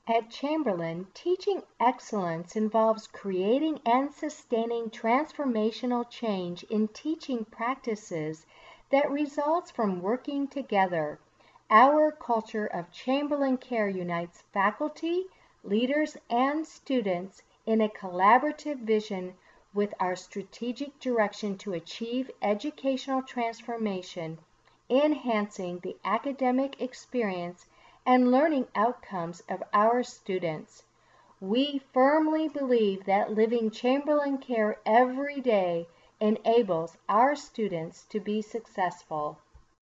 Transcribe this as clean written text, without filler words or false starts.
At Chamberlain, teaching excellence involves creating and sustaining transformational change in teaching practices that results from working together. Our culture of Chamberlain Care unites faculty, leaders, and students in a collaborative vision with our strategic direction to achieve educational transformation, enhancing the academic experience and learning outcomes of our students. We firmly believe that living Chamberlain Care every day enables our students to be successful.